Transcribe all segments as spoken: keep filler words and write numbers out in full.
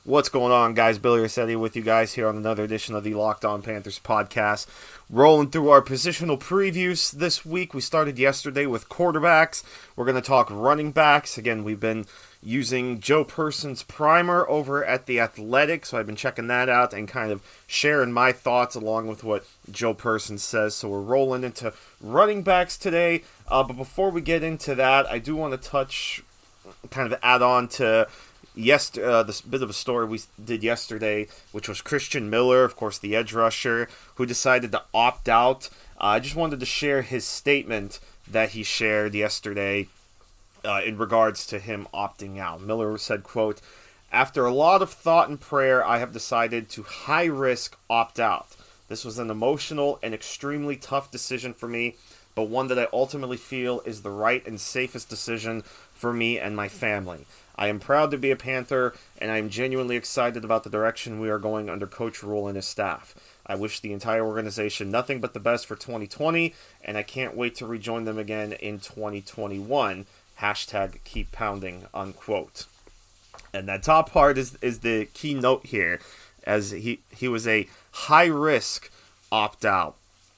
What's going on, guys? Billy Rossetti with you guys here on another edition of the Locked On Panthers podcast. Rolling through our positional previews this week. We started yesterday with quarterbacks. We're going to talk running backs. Again, we've been using Joe Person's primer over at The Athletic, so I've been checking that out and kind of sharing my thoughts along with what Joe Person says. So we're rolling into running backs today. Uh, but before we get into that, I do want to touch, kind of add on to Yes, uh, this bit of a story we did yesterday, which was Christian Miller, of course, the edge rusher, who decided to opt out. Uh, I just wanted to share his statement that he shared yesterday uh, in regards to him opting out. Miller said, quote, "After a lot of thought and prayer, I have decided to high-risk opt out. This was an emotional and extremely tough decision for me, but one that I ultimately feel is the right and safest decision for me and my family. I am proud to be a Panther, and I am genuinely excited about the direction we are going under Coach Rule and his staff. I wish the entire organization nothing but the best for twenty twenty, and I can't wait to rejoin them again in twenty twenty-one. Hashtag keep pounding," unquote. And that top part is, is the key note here, as he, he was a high-risk opt-out.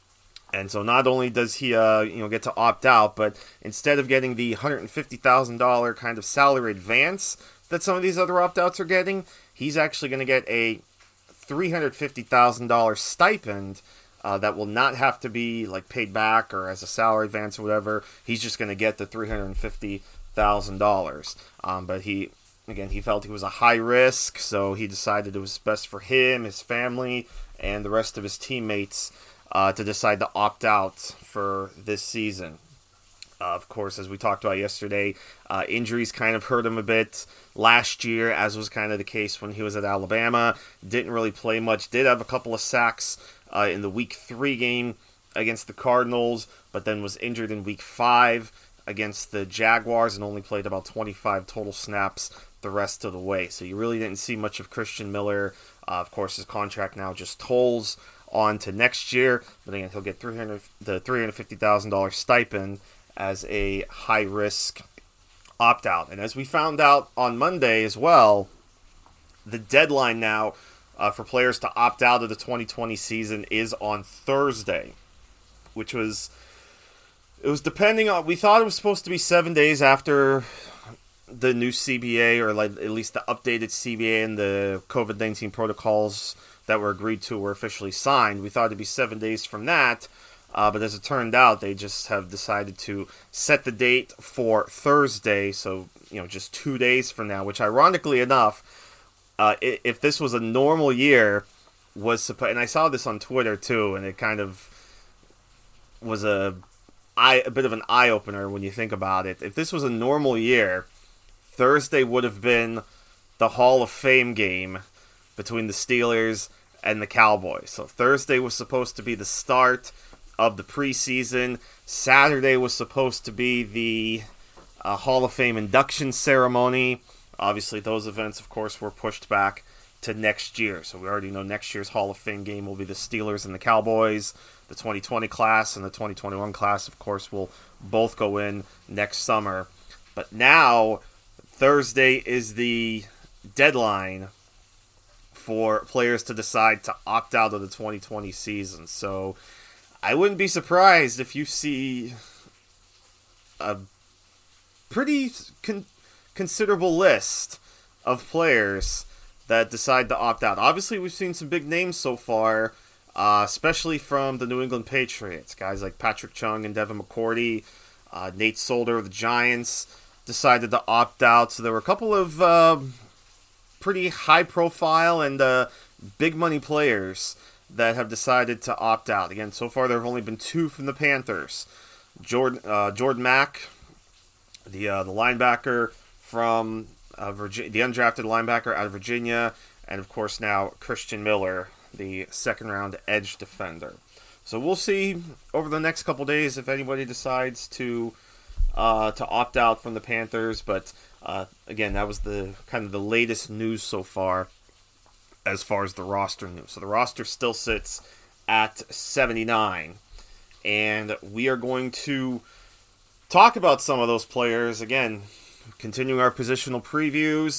And so not only does he, uh, you know, get to opt out, but instead of getting the one hundred fifty thousand dollars kind of salary advance that some of these other opt-outs are getting, he's actually going to get a three hundred fifty thousand dollars stipend uh, that will not have to be like paid back or as a salary advance or whatever. He's just going to get the three hundred fifty thousand dollars. Um, but he, again, he felt he was a high risk, so he decided it was best for him, his family, and the rest of his teammates Uh, to decide to opt out for this season. Uh, of course, as we talked about yesterday, uh, injuries kind of hurt him a bit last year, as was kind of the case when he was at Alabama. Didn't really play much. Did have a couple of sacks uh, in the week three game against the Cardinals, but then was injured in week five against the Jaguars and only played about twenty-five total snaps the rest of the way. So you really didn't see much of Christian Miller. Uh, of course, his contract now just tolls on to next year, but again, he'll get three hundred the three hundred fifty thousand dollars stipend as a high-risk opt-out. And as we found out on Monday as well, the deadline now uh, for players to opt out of the twenty twenty season is on Thursday, which was, it was depending on, we thought it was supposed to be seven days after the new C B A, or like at least the updated C B A and the COVID nineteen protocols that were agreed to were officially signed. We thought it'd be seven days from that, uh, but as it turned out, they just have decided to set the date for Thursday, so, you know, just two days from now, which ironically enough, uh, if this was a normal year, was supposed, and I saw this on Twitter too, and it kind of was a, eye, a bit of an eye-opener when you think about it. If this was a normal year, Thursday would have been the Hall of Fame game between the Steelers and the Cowboys. So Thursday was supposed to be the start of the preseason. Saturday was supposed to be the uh, Hall of Fame induction ceremony. Obviously, those events, of course, were pushed back to next year. So we already know next year's Hall of Fame game will be the Steelers and the Cowboys. The twenty twenty class and the twenty twenty-one class, of course, will both go in next summer. But now, Thursday is the deadline for players to decide to opt out of the twenty twenty season. So I wouldn't be surprised if you see a pretty con- considerable list of players that decide to opt out. Obviously, we've seen some big names so far, uh, especially from the New England Patriots. Guys like Patrick Chung and Devin McCourty, uh, Nate Solder of the Giants decided to opt out. So there were a couple of Uh, pretty high-profile and uh, big-money players that have decided to opt out. Again, so far there have only been two from the Panthers. Jordan uh, Jordan Mack, the uh, the linebacker from uh, Virginia, the undrafted linebacker out of Virginia, and of course now Christian Miller, the second-round edge defender. So we'll see over the next couple days if anybody decides to uh, to opt out from the Panthers, but Uh, again, that was the kind of the latest news so far as far as the roster news. So the roster still sits at seventy-nine. And we are going to talk about some of those players. Again, continuing our positional previews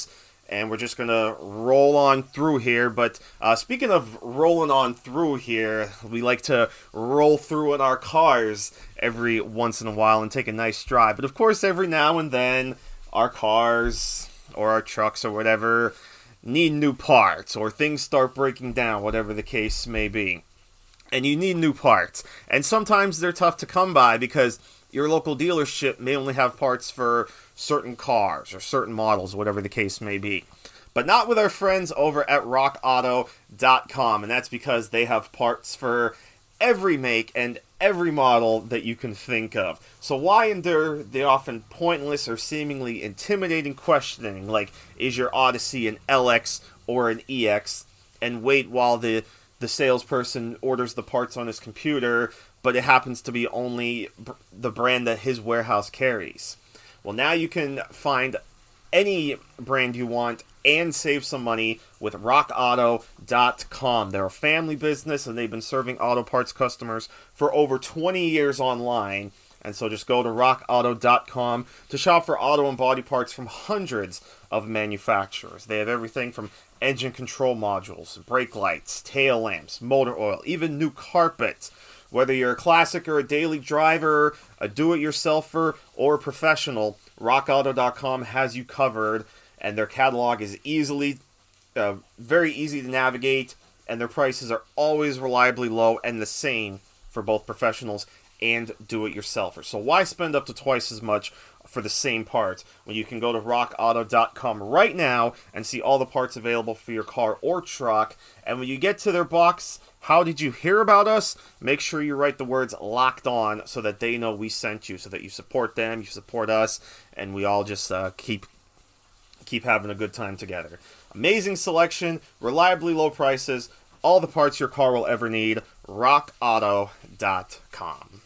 and we're just going to roll on through here. But uh, speaking of rolling on through here, we like to roll through in our cars every once in a while and take a nice drive. But of course, every now and then, our cars or our trucks or whatever need new parts, or things start breaking down, whatever the case may be. And you need new parts. And sometimes they're tough to come by because your local dealership may only have parts for certain cars or certain models, whatever the case may be. But not with our friends over at rock auto dot com, and that's because they have parts for every make and every model that you can think of. So why endure the often pointless or seemingly intimidating questioning like, is your Odyssey an L X or an E X, and wait while the, the salesperson orders the parts on his computer, but it happens to be only the brand that his warehouse carries. Well, now you can find any brand you want and save some money with rock auto dot com. They're a family business, and they've been serving auto parts customers for over twenty years online. And so just go to rock auto dot com to shop for auto and body parts from hundreds of manufacturers. They have everything from engine control modules, brake lights, tail lamps, motor oil, even new carpet. Whether you're a classic or a daily driver, a do-it-yourselfer, or a professional, rock auto dot com has you covered, and their catalog is easily, uh, very easy to navigate, and their prices are always reliably low and the same for both professionals and do-it-yourselfers. So why spend up to twice as much for the same parts when you can go to rock auto dot com right now and see all the parts available for your car or truck? And when you get to their box, how did you hear about us? Make sure you write the words locked on so that they know we sent you, so that you support them, you support us, and we all just uh, keep keep having a good time together. Amazing selection, reliably low prices, all the parts your car will ever need. rock auto dot com.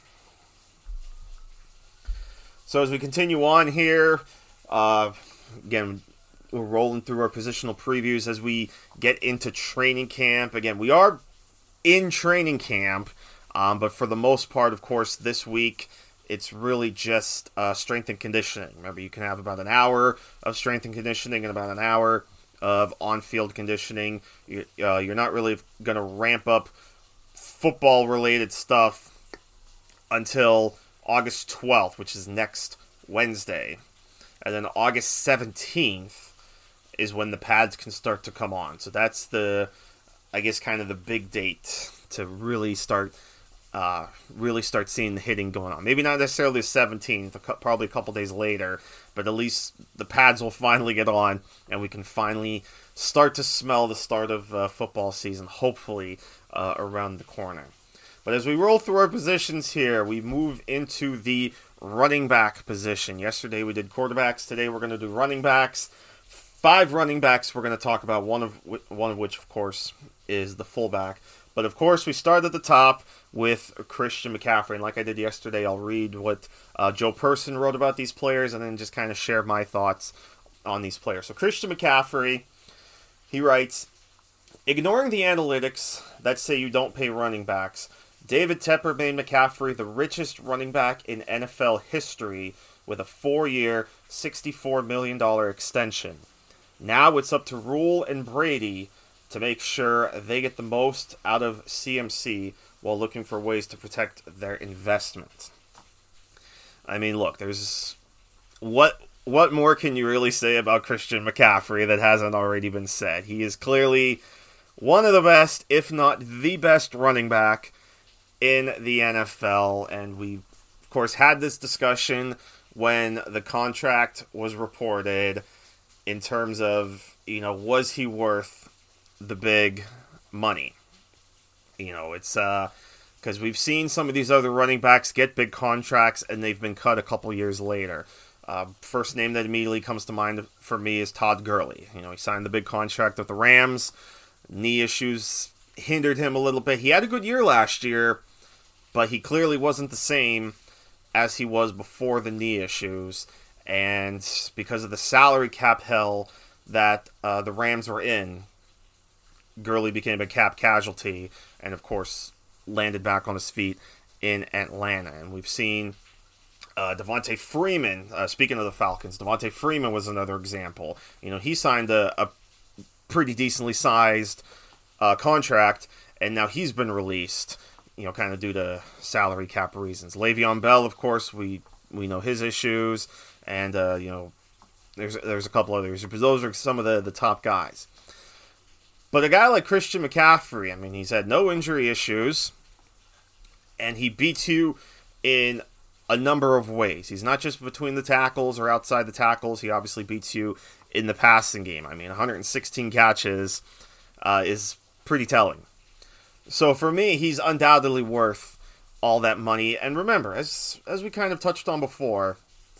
So as we continue on here, uh, again, we're rolling through our positional previews as we get into training camp. Again, we are in training camp, um, but for the most part, of course, this week, it's really just uh, strength and conditioning. Remember, you can have about an hour of strength and conditioning and about an hour of on-field conditioning. You, uh, you're not really going to ramp up football-related stuff until August twelfth, which is next Wednesday. And then August seventeenth is when the pads can start to come on. So that's the, I guess, kind of the big date to really start uh, really start seeing the hitting going on. Maybe not necessarily the seventeenth, probably a couple days later, but at least the pads will finally get on, and we can finally start to smell the start of uh, football season, hopefully uh, around the corner. But as we roll through our positions here, we move into the running back position. Yesterday we did quarterbacks. Today we're going to do running backs. Five running backs we're going to talk about, one of one of which, of course, is the fullback. But, of course, we start at the top with Christian McCaffrey. And like I did yesterday, I'll read what uh, Joe Person wrote about these players and then just kind of share my thoughts on these players. So Christian McCaffrey, he writes, ignoring the analytics that say you don't pay running backs, David Tepper made McCaffrey the richest running back in N F L history with a four-year, sixty-four million dollars extension. Now it's up to Rule and Brady to make sure they get the most out of C M C while looking for ways to protect their investment. I mean, look, there's... What what more can you really say about Christian McCaffrey that hasn't already been said? He is clearly one of the best, if not the best running back in the N F L, and we, of course, had this discussion when the contract was reported in terms of, you know, was he worth the big money? You know, it's uh, because we've seen some of these other running backs get big contracts and they've been cut a couple years later. Uh, first name that immediately comes to mind for me is Todd Gurley. You know, he signed the big contract with the Rams. Knee issues hindered him a little bit. He had a good year last year, but he clearly wasn't the same as he was before the knee issues. And because of the salary cap hell that uh, the Rams were in, Gurley became a cap casualty and, of course, landed back on his feet in Atlanta. And we've seen Uh, Devontae Freeman, uh, speaking of the Falcons, Devontae Freeman was another example. You know, he signed a, a pretty decently sized uh, contract, and now he's been released, you know, kind of due to salary cap reasons. Le'Veon Bell, of course, we, we know his issues, and, uh, you know, there's there's a couple others, but those are some of the, the top guys. But a guy like Christian McCaffrey, I mean, he's had no injury issues, and he beats you in a number of ways. He's not just between the tackles or outside the tackles. He obviously beats you in the passing game. I mean, one hundred sixteen catches uh, is pretty telling. So for me, he's undoubtedly worth all that money. And remember, as as we kind of touched on before,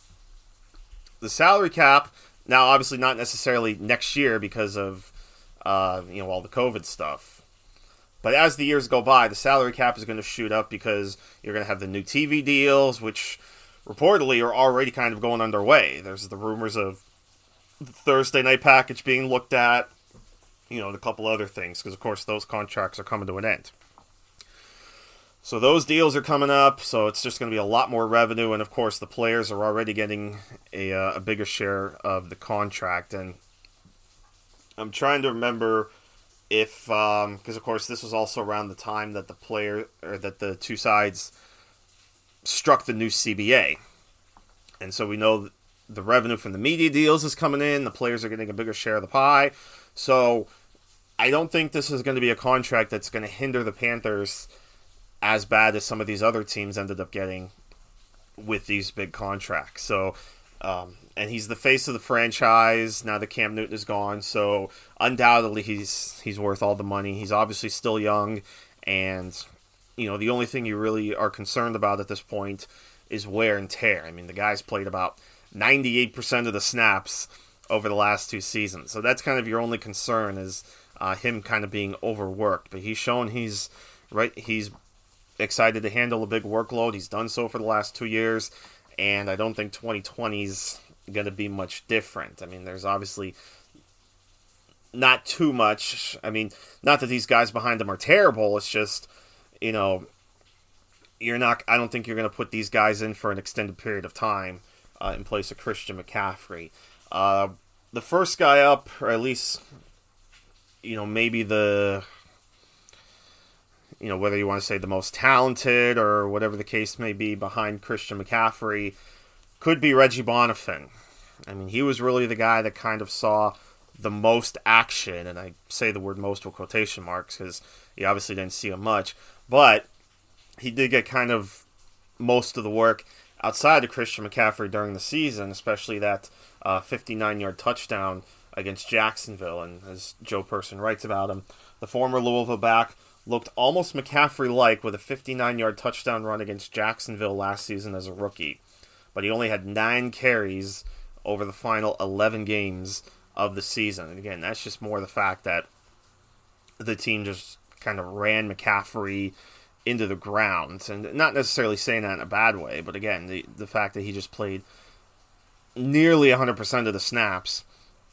the salary cap, now obviously not necessarily next year because of uh, you know all the COVID stuff. But as the years go by, the salary cap is going to shoot up because you're going to have the new T V deals, which reportedly are already kind of going underway. There's the rumors of the Thursday night package being looked at, you know, and a couple other things, because, of course, those contracts are coming to an end. So those deals are coming up, so it's just going to be a lot more revenue, and, of course, the players are already getting a, uh, a bigger share of the contract. And I'm trying to remember if, because um, of course this was also around the time that the player, or that the two sides struck the new C B A. And so we know the revenue from the media deals is coming in, the players are getting a bigger share of the pie. So I don't think this is going to be a contract that's going to hinder the Panthers as bad as some of these other teams ended up getting with these big contracts. So, um, and he's the face of the franchise now that Cam Newton is gone. So undoubtedly he's he's worth all the money. He's obviously still young, and you know the only thing you really are concerned about at this point is wear and tear. I mean, the guy's played about ninety-eight percent of the snaps over the last two seasons. So that's kind of your only concern, is uh, him kind of being overworked. But he's shown he's right. He's excited to handle a big workload. He's done so for the last two years, and I don't think twenty twenty's going to be much different. I mean, there's obviously not too much. I mean, not that these guys behind him are terrible. It's just, you know, you're not. I don't think you're going to put these guys in for an extended period of time uh, in place of Christian McCaffrey. Uh, the first guy up, or at least, you know, maybe the, you know, whether you want to say the most talented or whatever the case may be behind Christian McCaffrey, could be Reggie Bonnafon. I mean, he was really the guy that kind of saw the most action, and I say the word most with quotation marks because he obviously didn't see him much, but he did get kind of most of the work outside of Christian McCaffrey during the season, especially that uh, fifty-nine-yard touchdown against Jacksonville. And as Joe Person writes about him, the former Louisville back looked almost McCaffrey-like with a fifty-nine-yard touchdown run against Jacksonville last season as a rookie. But he only had nine carries over the final eleven games of the season. And again, that's just more the fact that the team just kind of ran McCaffrey into the ground. And not necessarily saying that in a bad way, but again, the, the fact that he just played nearly one hundred percent of the snaps,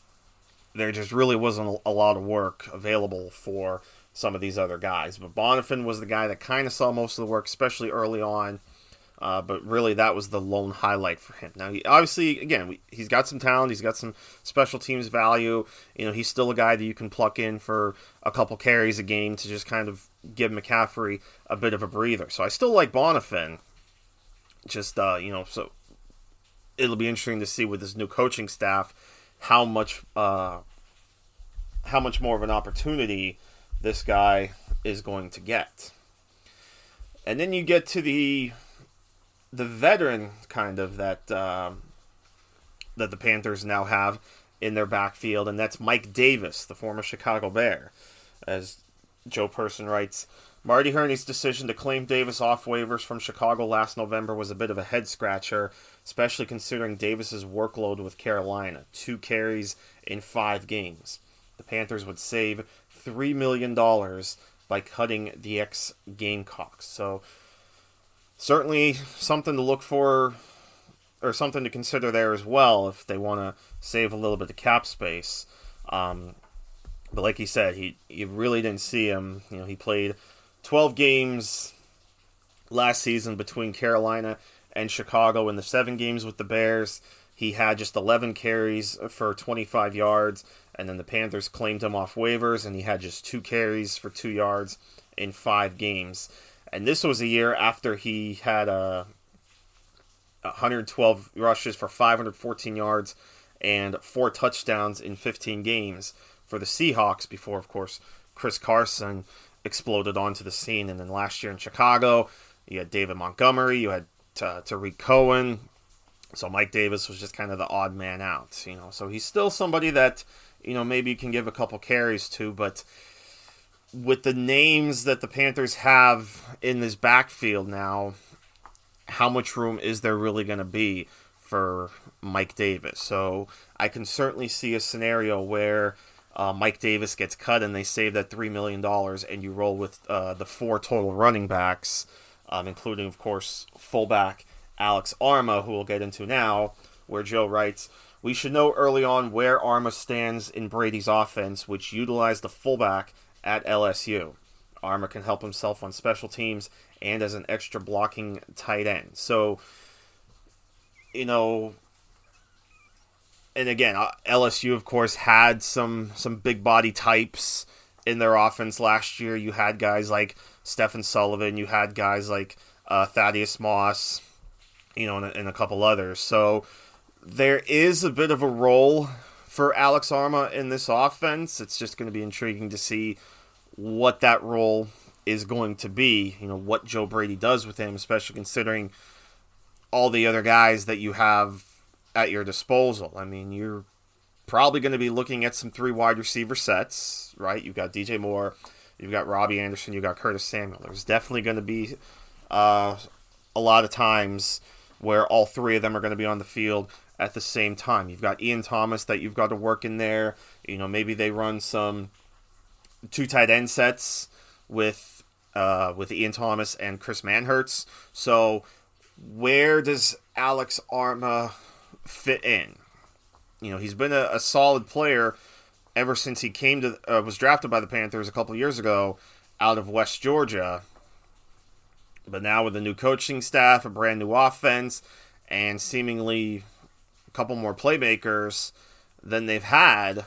there just really wasn't a lot of work available for some of these other guys. But Bonnafon was the guy that kind of saw most of the work, especially early on. Uh, but really, that was the lone highlight for him. Now, he, obviously, again, we, he's got some talent. He's got some special teams value. You know, he's still a guy that you can pluck in for a couple carries a game to just kind of give McCaffrey a bit of a breather. So I still like Bonnafon. Just, uh, you know, so it'll be interesting to see with this new coaching staff how much, uh, how much more of an opportunity this guy is going to get. And then you get to the the veteran kind of that um, that the Panthers now have in their backfield, and that's Mike Davis, the former Chicago Bear. As Joe Person writes, Marty Herney's decision to claim Davis off waivers from Chicago last November was a bit of a head-scratcher, especially considering Davis's workload with Carolina, two carries in five games. The Panthers would save three million dollars by cutting the ex-Gamecocks. So certainly something to look for, or something to consider there as well if they want to save a little bit of cap space. Um, but like he said, he you really didn't see him. You know, he played twelve games last season between Carolina and Chicago. In the seven games with the Bears, he had just eleven carries for twenty-five yards, and then the Panthers claimed him off waivers, and he had just two carries for two yards in five games. And this was a year after he had a one hundred twelve rushes for five hundred fourteen yards and four touchdowns in fifteen games for the Seahawks before, of course, Chris Carson exploded onto the scene. And then last year in Chicago, you had David Montgomery, you had uh, Tariq Cohen. So Mike Davis was just kind of the odd man out, you know. So he's still somebody that, you know, maybe you can give a couple carries to, but with the names that the Panthers have in this backfield now, how much room is there really going to be for Mike Davis? So I can certainly see a scenario where uh, Mike Davis gets cut and they save that three million dollars and you roll with uh, the four total running backs, um, including, of course, fullback Alex Arma, who we'll get into now, where Joe writes, "We should know early on where Arma stands in Brady's offense, which utilized the fullback at L S U. Arma can help himself on special teams and as an extra blocking tight end." So, you know, and again, L S U, of course, had some some big body types in their offense last year. You had guys like Stephen Sullivan. You had guys like uh, Thaddeus Moss, you know, and, and a couple others. So there is a bit of a role for Alex Arma in this offense. It's just going to be intriguing to see what that role is going to be, you know, what Joe Brady does with him, especially considering all the other guys that you have at your disposal. I mean, you're probably going to be looking at some three wide receiver sets, right? You've got D J Moore, you've got Robbie Anderson, you've got Curtis Samuel. There's definitely going to be uh, a lot of times where all three of them are going to be on the field at the same time. You've got Ian Thomas that you've got to work in there. You know, maybe they run some two tight end sets with uh, with Ian Thomas and Chris Manhertz. So where does Alex Arma fit in? You know, he's been a, a solid player ever since he came to uh, was drafted by the Panthers a couple of years ago out of West Georgia. But now with a new coaching staff, a brand new offense, and seemingly a couple more playmakers than they've had,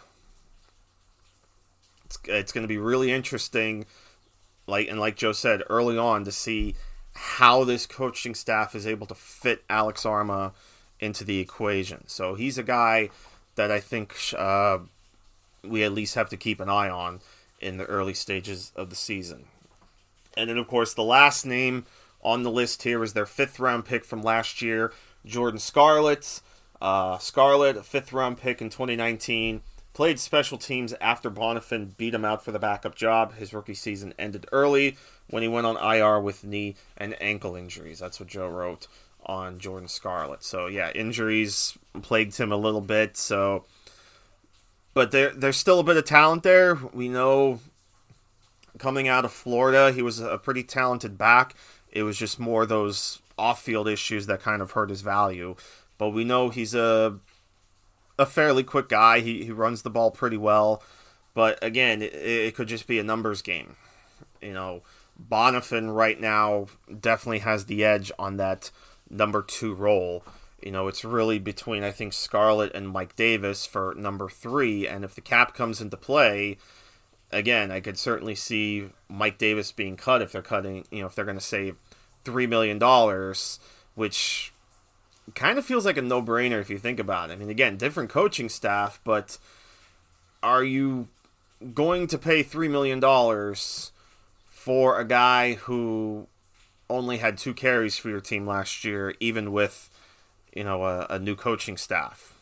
it's, it's going to be really interesting, like and like Joe said, early on to see how this coaching staff is able to fit Alex Arma into the equation. So he's a guy that I think uh, we at least have to keep an eye on in the early stages of the season. And then, of course, the last name on the list here is their fifth-round pick from last year, Jordan Scarlett. Uh, Scarlett, a fifth-round pick in twenty nineteen, played special teams after Bonifant beat him out for the backup job. His rookie season ended early when he went on I R with knee and ankle injuries. That's what Joe wrote on Jordan Scarlett. So, yeah, injuries plagued him a little bit. So, but there, there's still a bit of talent there. We know coming out of Florida, he was a pretty talented back. It was just more those off-field issues that kind of hurt his value. But we know he's a a fairly quick guy. He he runs the ball pretty well. But again, it, it could just be a numbers game. You know, Bonifant right now definitely has the edge on that number two role. You know, it's really between, I think, Scarlett and Mike Davis for number three. And if the cap comes into play, again, I could certainly see Mike Davis being cut if they're cutting, you know, if they're going to save three million dollars, which kind of feels like a no-brainer if you think about it. I mean, again, different coaching staff, but are you going to pay three million dollars for a guy who only had two carries for your team last year, even with, you know, a, a new coaching staff?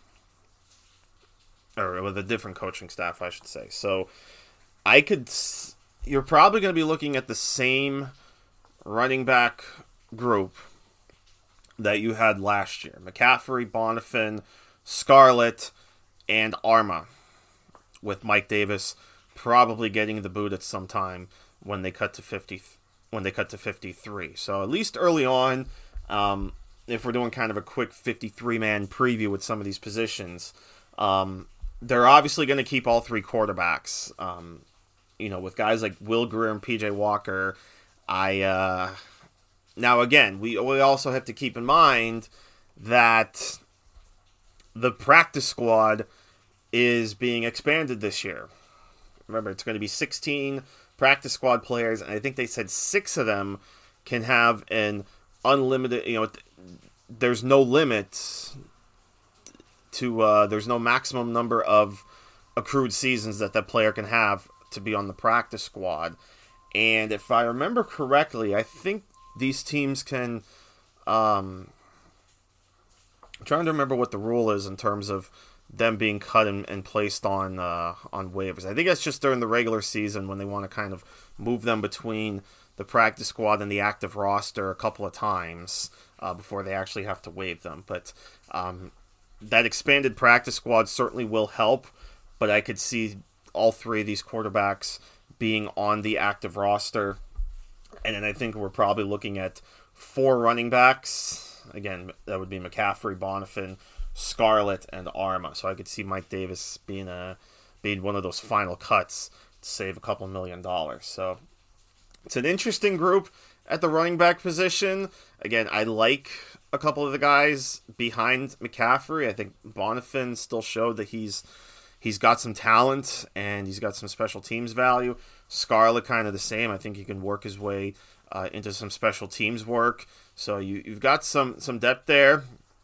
Or with a different coaching staff, I should say. So I could, you're probably going to be looking at the same running back group that you had last year. McCaffrey, Bonifant, Scarlett, and Arma, with Mike Davis probably getting the boot at some time when they cut to fifty, when they cut to fifty-three. So at least early on, um, if we're doing kind of a quick fifty-three man preview with some of these positions, um, they're obviously going to keep all three quarterbacks. Um, you know, with guys like Will Grier and P J Walker, I, uh, now, again, we, we also have to keep in mind that the practice squad is being expanded this year. Remember, it's going to be sixteen practice squad players, and I think they said six of them can have an unlimited, you know, there's no limit to, uh, there's no maximum number of accrued seasons that that player can have to be on the practice squad. And if I remember correctly, I think these teams can, um, I'm trying to remember what the rule is in terms of them being cut and, and placed on uh, on waivers. I think that's just during the regular season when they want to kind of move them between the practice squad and the active roster a couple of times uh, before they actually have to waive them. But um, that expanded practice squad certainly will help, but I could see all three of these quarterbacks being on the active roster. And then I think we're probably looking at four running backs. Again, that would be McCaffrey, Bonifin, Scarlett, and Arma. So I could see Mike Davis being a being one of those final cuts to save a couple million dollars. So it's an interesting group at the running back position. Again, I like a couple of the guys behind McCaffrey. I think Bonifin still showed that he's he's got some talent and he's got some special teams value. Scarlett kind of the same. I think he can work his way uh, into some special teams work. So you, you've got some, some depth there.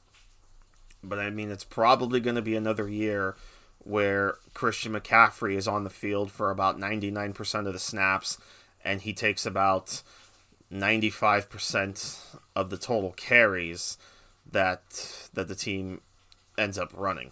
But, I mean, it's probably going to be another year where Christian McCaffrey is on the field for about ninety-nine percent of the snaps, and he takes about ninety-five percent of the total carries that that the team ends up running.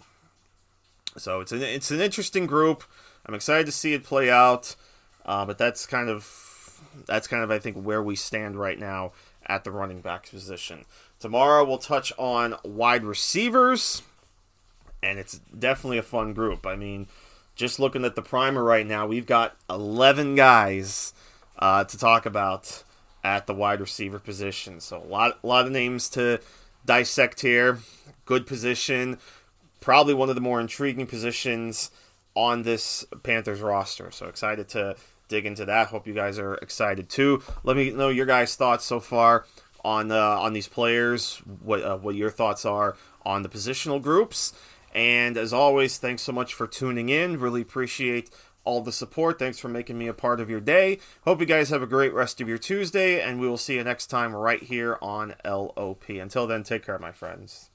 So it's an, it's an interesting group. I'm excited to see it play out, uh, but that's kind of that's kind of I think where we stand right now at the running back position. Tomorrow we'll touch on wide receivers, and it's definitely a fun group. I mean, just looking at the primer right now, we've got eleven guys uh, to talk about at the wide receiver position. So a lot, a lot of names to dissect here. Good position, probably one of the more intriguing positions on this Panthers roster. So excited to dig into that. Hope you guys are excited too. Let me know your guys' thoughts so far on uh, on these players, what uh, what your thoughts are on the positional groups. And as always, thanks so much for tuning in. Really appreciate all the support. Thanks for making me a part of your day. Hope you guys have a great rest of your Tuesday, and we will see you next time right here on L O P. Until then, take care, my friends.